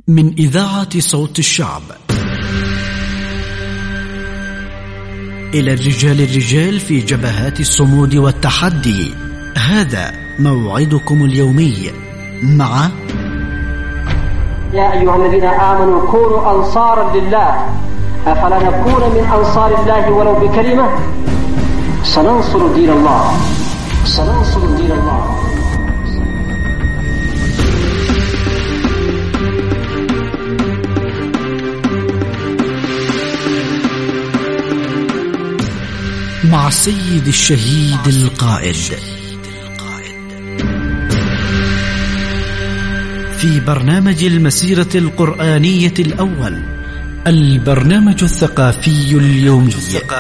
من إذاعة صوت الشعب إلى الرجال في جبهات الصمود والتحدي. هذا موعدكم اليومي مع يا أيها الذين آمنوا كونوا أنصارا لله أفلا نكون من أنصار الله ولو بكلمة سننصر دين الله سننصر دين الله. مع السيد الشهيد القائد في برنامج المسيرة القرآنية الأول، البرنامج الثقافي اليومي.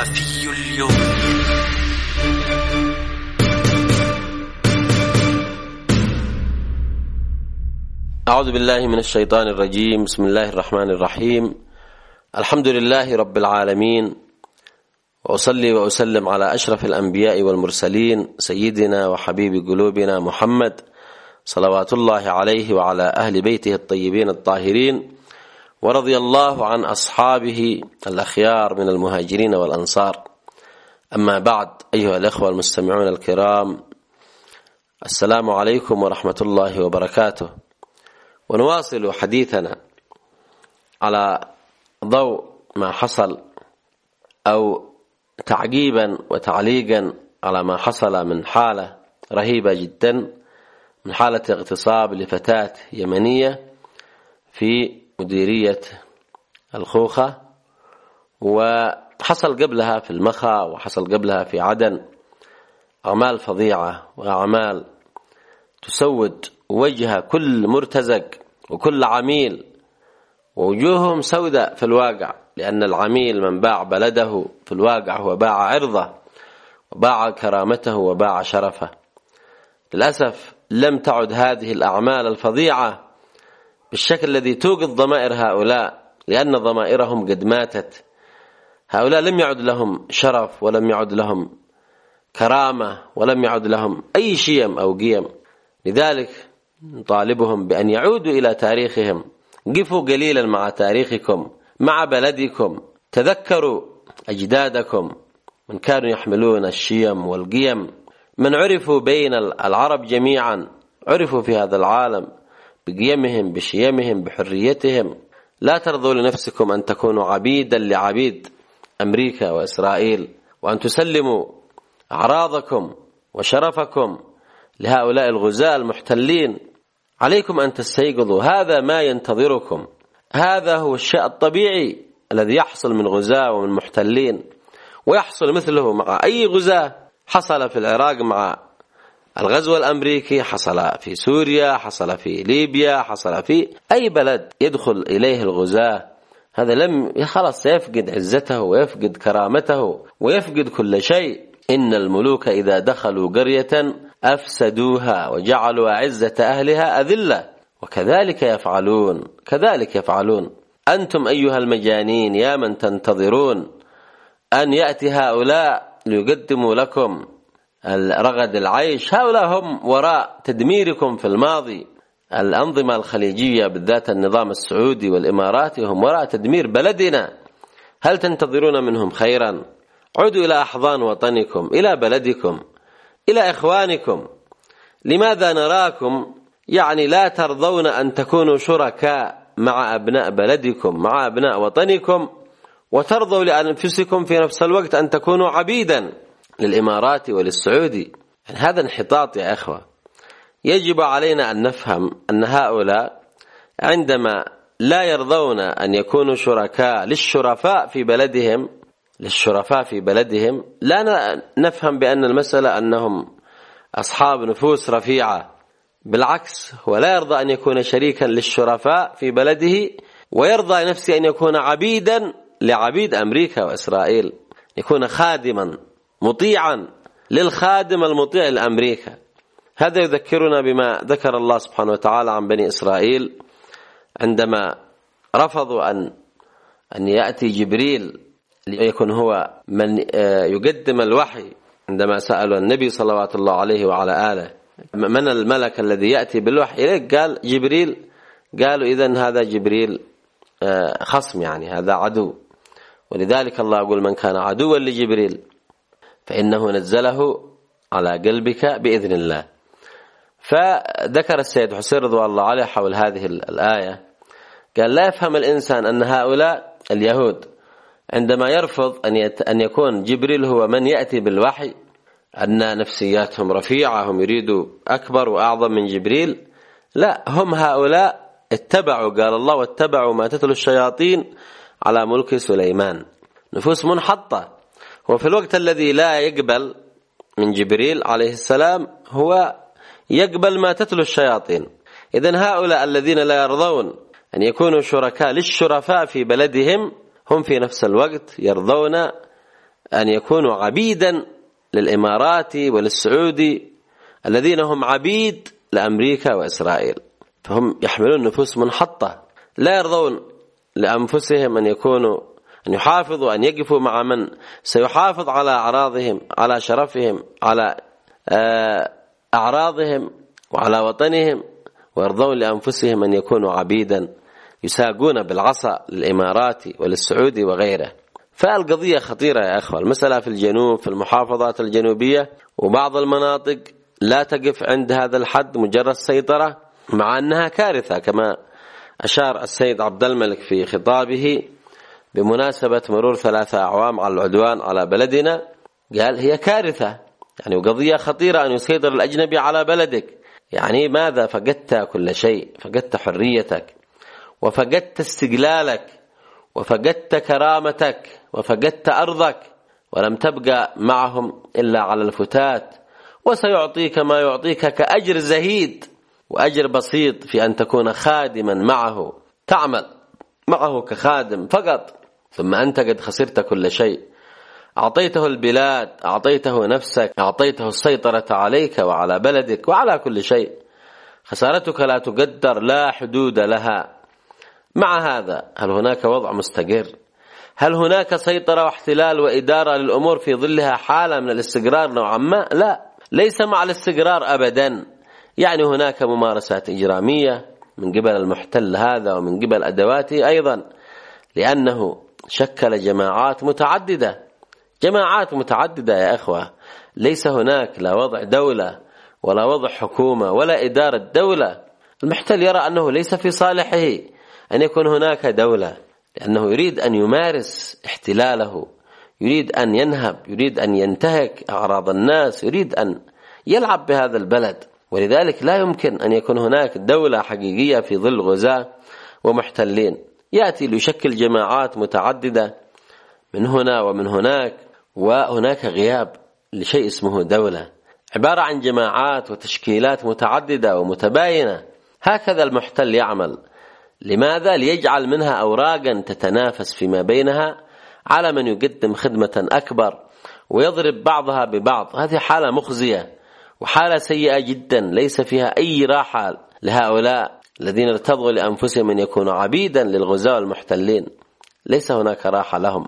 أعوذ بالله من الشيطان الرجيم. بسم الله الرحمن الرحيم. الحمد لله رب العالمين، وأصلي وأسلم على أشرف الأنبياء والمرسلين سيدنا وحبيب قلوبنا محمد صلوات الله عليه وعلى أهل بيته الطيبين الطاهرين، ورضي الله عن أصحابه الأخيار من المهاجرين والأنصار. أما بعد، أيها الأخوة المستمعون الكرام، السلام عليكم ورحمة الله وبركاته. ونواصل حديثنا على ضوء ما حصل أو تعقيبا وتعليقا على ما حصل من حالة رهيبة جدا، من حالة اغتصاب لفتاة يمنية في مديرية الخوخة، وحصل قبلها في المخا وحصل قبلها في عدن أعمال فظيعة وأعمال تسود وجه كل مرتزق وكل عميل، ووجوههم سوداء في الواقع، لأن العميل من باع بلده في الواقع هو باع عرضه وباع كرامته وباع شرفه. للأسف لم تعد هذه الأعمال الفظيعة بالشكل الذي توقظ ضمائر هؤلاء، لأن ضمائرهم قد ماتت. هؤلاء لم يعد لهم شرف ولم يعد لهم كرامة ولم يعد لهم أي شيم أو قيم. لذلك نطالبهم بأن يعودوا إلى تاريخهم. قفوا قليلا مع تاريخكم، مع بلدكم، تذكروا أجدادكم من كانوا يحملون الشيم والقيم، من عرفوا بين العرب جميعا، عرفوا في هذا العالم بقيمهم بشيمهم بحريتهم. لا ترضوا لنفسكم أن تكونوا عبيدا لعبيد أمريكا وإسرائيل، وأن تسلموا أعراضكم وشرفكم لهؤلاء الغزاة المحتلين. عليكم أن تستيقظوا، هذا ما ينتظركم، هذا هو الشيء الطبيعي الذي يحصل من غزاة ومن محتلين، ويحصل مثله مع أي غزاة. حصل في العراق مع الغزو الأمريكي، حصل في سوريا، حصل في ليبيا، حصل في أي بلد يدخل إليه الغزاة. هذا لم خلاص سيفقد عزته ويفقد كرامته ويفقد كل شيء. إن الملوك إذا دخلوا قرية أفسدوها وجعلوا عزة أهلها أذلة وكذلك يفعلون. كذلك يفعلون. أنتم أيها المجانين يا من تنتظرون أن يأتي هؤلاء ليقدموا لكم رغد العيش، هؤلاء هم وراء تدميركم في الماضي. الأنظمة الخليجية بالذات النظام السعودي والإماراتي هم وراء تدمير بلدنا. هل تنتظرون منهم خيرا؟ عودوا إلى أحضان وطنكم، إلى بلدكم، إلى إخوانكم. لماذا نراكم لا ترضون أن تكونوا شركاء مع أبناء بلدكم، مع أبناء وطنكم، وترضوا لأنفسكم في نفس الوقت أن تكونوا عبيدا للإمارات وللسعودي؟ هذا انحطاط يا أخوة. يجب علينا أن نفهم أن هؤلاء عندما لا يرضون أن يكونوا شركاء للشرفاء في بلدهم، لا نفهم بأن المسألة أنهم أصحاب نفوس رفيعة. بالعكس، هو لا يرضى أن يكون شريكا للشرفاء في بلده، ويرضى نفسه أن يكون عبيدا لعبيد أمريكا وإسرائيل، يكون خادما مطيعا للخادم المطيع لأمريكا. هذا يذكرنا بما ذكر الله سبحانه وتعالى عن بني إسرائيل عندما رفضوا أن يأتي جبريل ليكن هو من يقدم الوحي. عندما سألوا النبي صلوات الله عليه وعلى آله من الملك الذي يأتي بالوحي إليك، قال جبريل. قالوا إذن هذا جبريل خصم، يعني هذا عدو. ولذلك الله يقول من كان عدوا لجبريل فإنه نزله على قلبك بإذن الله. فذكر السيد حسين رضوان الله عليه حول هذه الآية، قال لا يفهم الإنسان أن هؤلاء اليهود عندما يرفض أن يكون جبريل هو من يأتي بالوحي، أن نفسياتهم رفيعة، هم يريدوا أكبر وأعظم من جبريل. لا، هم هؤلاء اتبعوا، قال الله واتبعوا ما تتلو الشياطين على ملك سليمان، نفوس منحطة. وفي الوقت الذي لا يقبل من جبريل عليه السلام هو يقبل ما تتلو الشياطين. إذن هؤلاء الذين لا يرضون أن يكونوا شركاء للشرفاء في بلدهم هم في نفس الوقت يرضون أن يكونوا عبيدا للإمارات وللسعودي الذين هم عبيد لأمريكا وإسرائيل. فهم يحملون نفوس منحطة، لا يرضون لأنفسهم أن يحافظوا، أن يقفوا مع من سيحافظ على أعراضهم، على شرفهم، على أعراضهم وعلى وطنهم، ويرضون لأنفسهم أن يكونوا عبيدا يساقون بالعصا للإمارات وللسعودي وغيره. فالقضية خطيرة يا أخوة. المسألة في الجنوب، في المحافظات الجنوبية وبعض المناطق لا تقف عند هذا الحد مجرد سيطرة، مع أنها كارثة كما أشار السيد عبد الملك في خطابه بمناسبة مرور 3 أعوام على العدوان على بلدنا. قال هي كارثة، يعني وقضية خطيرة أن يسيطر الأجنبي على بلدك. يعني ماذا؟ فقدت كل شيء، فقدت حريتك، وفقدت استقلالك، وفقدت كرامتك، وفقدت أرضك، ولم تبقى معهم إلا على الفتات. وسيعطيك ما يعطيك كأجر زهيد وأجر بسيط في أن تكون خادما معه، تعمل معه كخادم فقط، ثم أنت قد خسرت كل شيء. أعطيته البلاد، أعطيته نفسك، أعطيته السيطرة عليك وعلى بلدك وعلى كل شيء. خسارتك لا تقدر، لا حدود لها. مع هذا هل هناك وضع مستقر؟ هل هناك سيطرة واحتلال وإدارة للأمور في ظلها حالة من الاستقرار نوعا ما؟ لا، ليس مع الاستقرار أبدا. يعني هناك ممارسات إجرامية من قبل المحتل هذا ومن قبل أدواته أيضا، لأنه شكل جماعات متعددة يا أخوة. ليس هناك لا وضع دولة ولا وضع حكومة ولا إدارة دولة. المحتل يرى أنه ليس في صالحه أن يكون هناك دولة، لأنه يريد أن يمارس احتلاله، يريد أن ينهب، يريد أن ينتهك أعراض الناس، يريد أن يلعب بهذا البلد. ولذلك لا يمكن أن يكون هناك دولة حقيقية في ظل غزاة ومحتلين. يأتي ليشكل جماعات متعددة من هنا ومن هناك، وهناك غياب لشيء اسمه دولة، عبارة عن جماعات وتشكيلات متعددة ومتباينة. هكذا المحتل يعمل. لماذا؟ ليجعل منها أوراقا تتنافس فيما بينها على من يقدم خدمة أكبر، ويضرب بعضها ببعض. هذه حالة مخزية وحالة سيئة جدا، ليس فيها أي راحة لهؤلاء الذين ارتضوا لأنفسهم أن يكونوا عبيدا للغزاة والمحتلين. ليس هناك راحة لهم.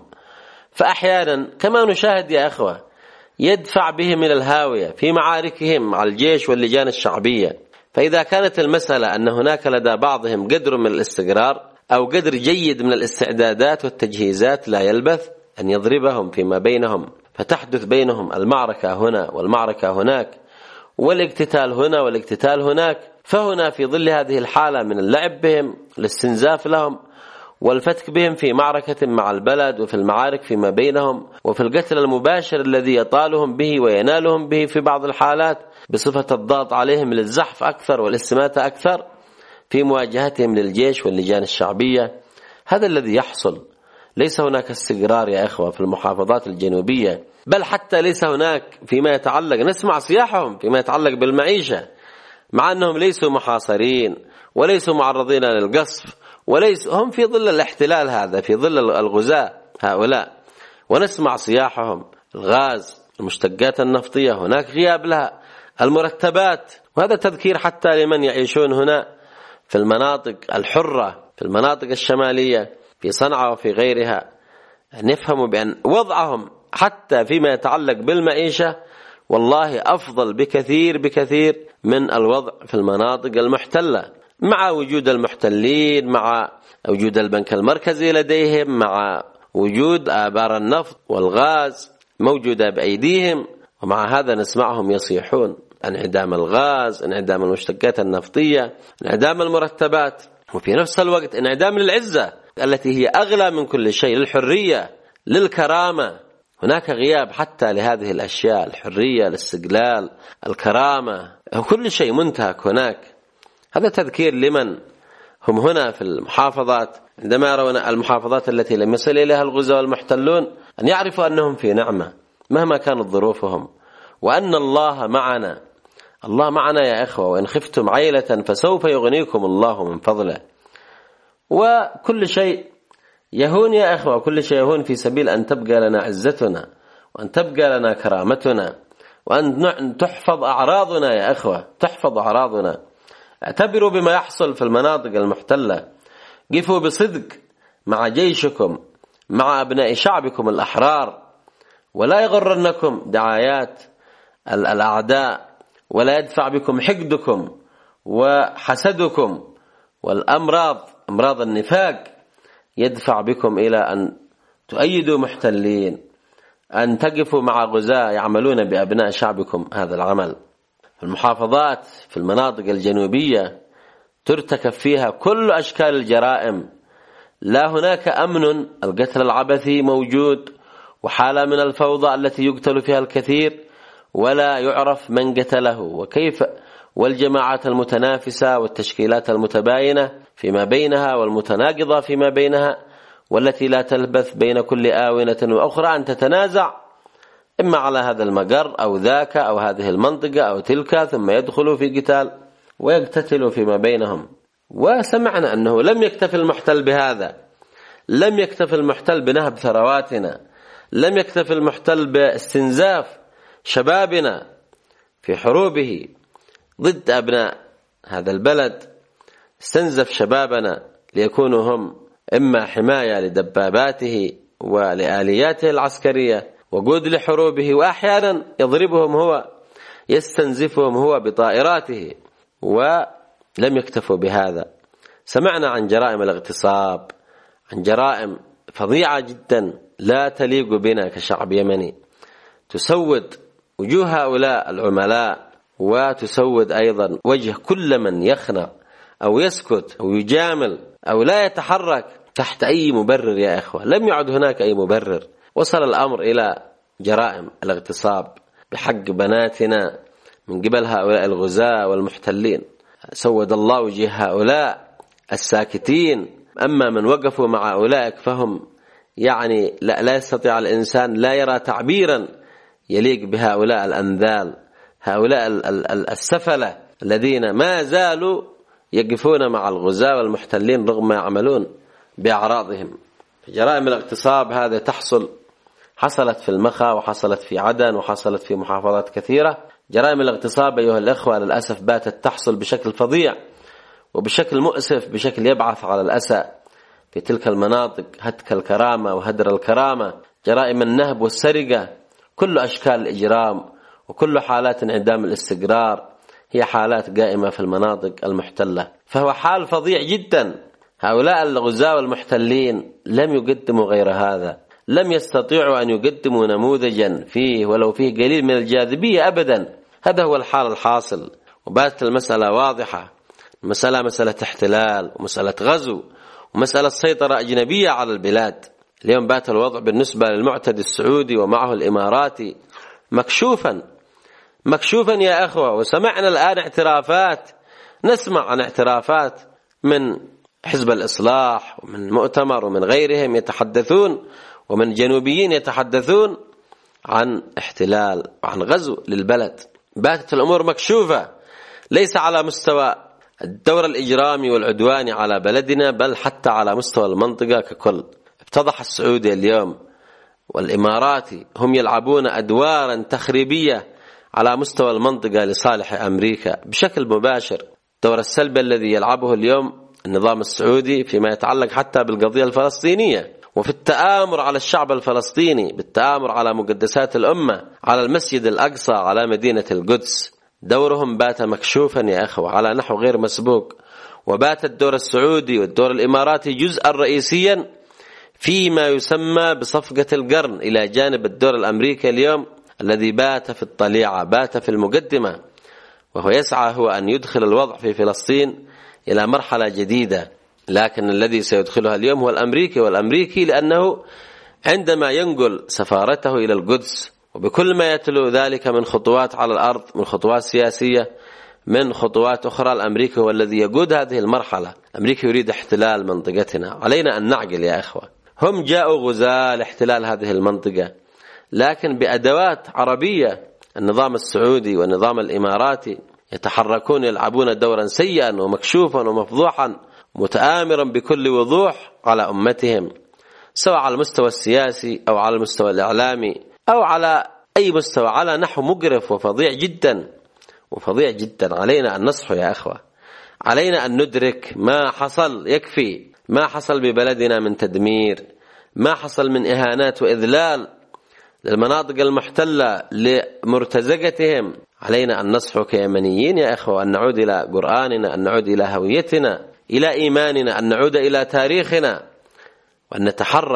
فأحيانا كما نشاهد يا أخوة يدفع بهم إلى الهاوية في معاركهم مع الجيش واللجان الشعبية. فإذا كانت المسألة أن هناك لدى بعضهم قدر من الاستقرار أو قدر جيد من الاستعدادات والتجهيزات، لا يلبث أن يضربهم فيما بينهم، فتحدث بينهم المعركة هنا والمعركة هناك، والاقتتال هنا والاقتتال هناك. فهنا في ظل هذه الحالة من اللعب بهم، الاستنزاف لهم، والفتك بهم في معركة مع البلد وفي المعارك فيما بينهم، وفي القتل المباشر الذي يطالهم به وينالهم به في بعض الحالات بصفة الضغط عليهم للزحف أكثر والاستماتة أكثر في مواجهتهم للجيش واللجان الشعبية. هذا الذي يحصل. ليس هناك استقرار يا إخوة في المحافظات الجنوبية، بل حتى ليس هناك فيما يتعلق، نسمع صياحهم فيما يتعلق بالمعيشة، مع أنهم ليسوا محاصرين وليسوا معرضين للقصف، هم في ظل الاحتلال هذا، في ظل الغزاة هؤلاء، ونسمع صياحهم. الغاز، المشتقات النفطية هناك غياب لها، المرتبات. وهذا تذكير حتى لمن يعيشون هنا في المناطق الحرة، في المناطق الشمالية، في صنعاء وفي غيرها، أن يفهموا بأن وضعهم حتى فيما يتعلق بالمعيشة والله أفضل بكثير من الوضع في المناطق المحتلة. مع وجود المحتلين، مع وجود البنك المركزي لديهم، مع وجود آبار النفط والغاز موجودة بأيديهم، ومع هذا نسمعهم يصيحون انعدام الغاز، انعدام المشتقات النفطية، انعدام المرتبات، وفي نفس الوقت انعدام للعزة التي هي أغلى من كل شيء، للحرية، للكرامة. هناك غياب حتى لهذه الأشياء، الحرية، الاستقلال، الكرامة، كل شيء منتهك هناك. هذا تذكير لمن هم هنا في المحافظات، عندما يرون المحافظات التي لم يصل إليها الغزاة والمحتلون، أن يعرفوا أنهم في نعمة مهما كانت ظروفهم، وأن الله معنا. الله معنا يا إخوة، وإن خفتم عيلة فسوف يغنيكم الله من فضله. وكل شيء يهون يا إخوة، كل شيء يهون في سبيل أن تبقى لنا عزتنا، وأن تبقى لنا كرامتنا، وأن تحفظ أعراضنا يا إخوة، تحفظ أعراضنا. اعتبروا بما يحصل في المناطق المحتلة، قفوا بصدق مع جيشكم، مع أبناء شعبكم الأحرار، ولا يغرنكم دعايات الأعداء، ولا يدفع بكم حقدكم وحسدكم والأمراض، أمراض النفاق، يدفع بكم إلى أن تؤيدوا محتلين، أن تقفوا مع غزاة يعملون بأبناء شعبكم هذا العمل. في المحافظات، في المناطق الجنوبية ترتكب فيها كل أشكال الجرائم، لا هناك أمن، القتل العبثي موجود، وحالة من الفوضى التي يقتل فيها الكثير ولا يعرف من قتله وكيف، والجماعات المتنافسة والتشكيلات المتباينة فيما بينها والمتناقضة فيما بينها، والتي لا تلبث بين كل آونة وأخرى أن تتنازع إما على هذا المقر أو ذاك أو هذه المنطقة أو تلك، ثم يدخلوا في قتال ويقتتلوا فيما بينهم. وسمعنا أنه لم يكتف المحتل بهذا، لم يكتف المحتل بنهب ثرواتنا، لم يكتف المحتل باستنزاف شبابنا في حروبه ضد أبناء هذا البلد. استنزف شبابنا ليكونوا هم إما حماية لدباباته ولآلياته العسكرية وجود لحروبه، وأحيانا يضربهم هو، يستنزفهم هو بطائراته. ولم يكتفوا بهذا، سمعنا عن جرائم الاغتصاب، عن جرائم فظيعة جدا لا تليق بنا كشعب يمني، تسود وجوه هؤلاء العملاء، وتسود أيضا وجه كل من يخنق أو يسكت أو يجامل أو لا يتحرك تحت أي مبرر. يا إخوة، لم يعد هناك أي مبرر. وصل الأمر إلى جرائم الاغتصاب بحق بناتنا من قبل هؤلاء الغزاة والمحتلين. سود الله وجه هؤلاء الساكتين. أما من وقفوا مع أولئك فهم يعني لا يستطيع الإنسان لا يرى تعبيرا يليق بهؤلاء الأنذال، هؤلاء السفلة الذين ما زالوا يقفون مع الغزاة والمحتلين رغم ما يعملون بأعراضهم. جرائم الاغتصاب هذه حصلت في المخا، وحصلت في عدن، وحصلت في محافظات كثيرة. جرائم الاغتصاب أيها الأخوة للأسف باتت تحصل بشكل فظيع وبشكل مؤسف، بشكل يبعث على الأسى في تلك المناطق، هتك الكرامة وهدر الكرامة، جرائم النهب والسرقة، كل أشكال الإجرام وكل حالات انعدام الاستقرار هي حالات قائمة في المناطق المحتلة. فهو حال فظيع جدا. هؤلاء الغزاة والمحتلين لم يقدموا غير هذا، لم يستطيعوا أن يقدموا نموذجا فيه ولو فيه قليل من الجاذبية أبدا. هذا هو الحال الحاصل. وباتت المسألة واضحة، مسألة احتلال ومسألة غزو ومسألة سيطرة أجنبية على البلاد. اليوم بات الوضع بالنسبة للمعتدي السعودي ومعه الإماراتي مكشوفا يا أخوة. وسمعنا الآن اعترافات، نسمع عن اعترافات من حزب الإصلاح ومن مؤتمر ومن غيرهم يتحدثون، ومن جنوبيين يتحدثون عن احتلال وعن غزو للبلد. باتت الأمور مكشوفة، ليس على مستوى الدور الإجرامي والعدواني على بلدنا، بل حتى على مستوى المنطقة ككل. اتضح السعودي اليوم والإماراتي هم يلعبون أدوارا تخريبية على مستوى المنطقة لصالح أمريكا بشكل مباشر. الدور السلبي الذي يلعبه اليوم النظام السعودي فيما يتعلق حتى بالقضية الفلسطينية، وفي التآمر على الشعب الفلسطيني، بالتآمر على مقدسات الأمة، على المسجد الأقصى، على مدينة القدس. دورهم بات مكشوفا يا أخوة على نحو غير مسبوق. وبات الدور السعودي والدور الإماراتي جزءا رئيسيا فيما يسمى بصفقة القرن إلى جانب الدور الأمريكي اليوم الذي بات في الطليعة، بات في المقدمة، وهو يسعى هو أن يدخل الوضع في فلسطين إلى مرحلة جديدة. لكن الذي سيدخلها اليوم هو الأمريكي لأنه عندما ينقل سفارته إلى القدس وبكل ما يتلو ذلك من خطوات على الأرض، من خطوات سياسية، من خطوات أخرى، الأمريكي هو الذي يقود هذه المرحلة. الأمريكي يريد احتلال منطقتنا. علينا أن نعقل يا أخوة، هم جاءوا غزاة لاحتلال هذه المنطقة لكن بأدوات عربية. النظام السعودي والنظام الإماراتي يتحركون، يلعبون دورا سيئا ومكشوفا ومفضوحا متآمرا بكل وضوح على أمتهم، سواء على المستوى السياسي أو على المستوى الإعلامي أو على أي مستوى، على نحو مقرف وفظيع جدا وفظيع جدا. علينا أن نصحوا يا أخوة، علينا أن ندرك ما حصل. يكفي ما حصل ببلدنا من تدمير، ما حصل من إهانات وإذلال للمناطق المحتلة لمرتزقتهم. علينا أن نصحوا كيمنيين يا أخوة، أن نعود إلى قرآننا، أن نعود إلى هويتنا، إلى إيماننا، أن نعود إلى تاريخنا، وأن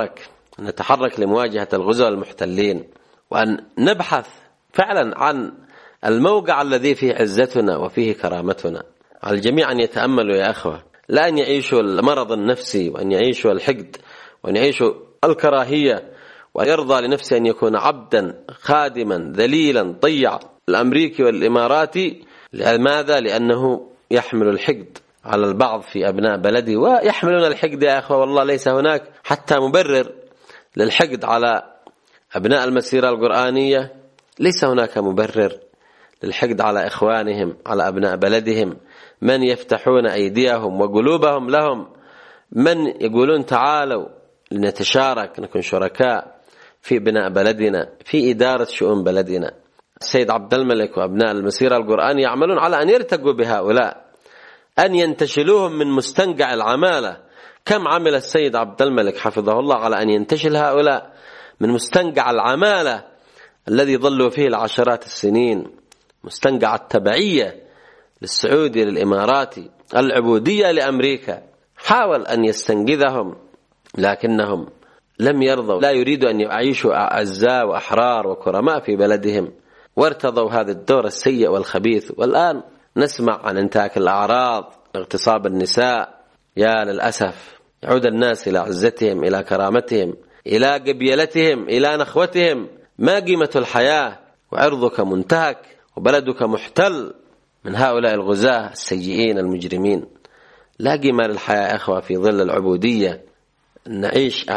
نتحرك لمواجهة الغزاة المحتلين، وأن نبحث فعلا عن الموقع الذي فيه عزتنا وفيه كرامتنا. على الجميع أن يتأملوا يا أخوة، لا أن يعيشوا المرض النفسي وأن يعيشوا الحقد وأن يعيشوا الكراهية ويرضى لنفسه أن يكون عبدا خادما ذليلا طيع. الأمريكي والإماراتي لماذا؟ لأنه يحمل الحقد على البعض في أبناء بلده، ويحملون الحقد يا أخوة والله ليس هناك حتى مبرر للحقد على أبناء المسيرة القرآنية، ليس هناك مبرر للحقد على إخوانهم، على أبناء بلدهم، من يفتحون أيديهم وقلوبهم لهم، من يقولون تعالوا لنتشارك، نكون شركاء في بناء بلدنا، في إدارة شؤون بلدنا. السيد عبد الملك وأبناء المسيرة القرآنية يعملون على أن يرتقوا بهؤلاء، أن ينتشلوهم من مستنقع العمالة. كم عمل السيد عبد الملك حفظه الله على أن ينتشل هؤلاء من مستنقع العمالة الذي ظلوا فيه العشرات السنين، مستنقع التبعية للسعودي للإماراتي، العبودية لأمريكا. حاول أن يستنقذهم لكنهم لم يرضوا، لا يريدوا أن يعيشوا أعزاء وأحرار وكرماء في بلدهم، وارتضوا هذا الدور السيء والخبيث. والآن نسمع عن انتهاك الأعراض، اغتصاب النساء. يا للأسف، يعود الناس إلى عزتهم، إلى كرامتهم، إلى قبيلتهم، إلى نخوتهم. ما قيمة الحياة وعرضك منتهك وبلدك محتل من هؤلاء الغزاة السيئين المجرمين؟ لا قيمة للحياة أخوة في ظل العبودية. نعيش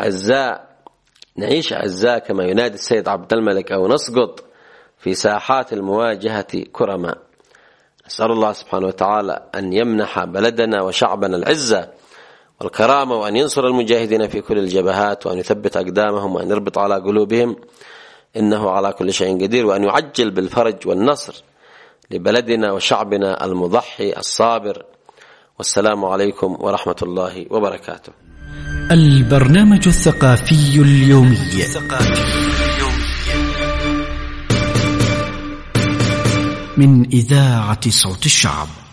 أعزاء كما ينادي السيد عبد الملك، أو نسقط في ساحات المواجهة كرما. نسأل الله سبحانه وتعالى أن يمنح بلدنا وشعبنا العزة والكرامة، وأن ينصر المجاهدين في كل الجبهات، وأن يثبت أقدامهم، وأن يربط على قلوبهم، إنه على كل شيء قدير، وأن يعجل بالفرج والنصر لبلدنا وشعبنا المضحي الصابر. والسلام عليكم ورحمة الله وبركاته. البرنامج الثقافي اليومي من إذاعة صوت الشعب.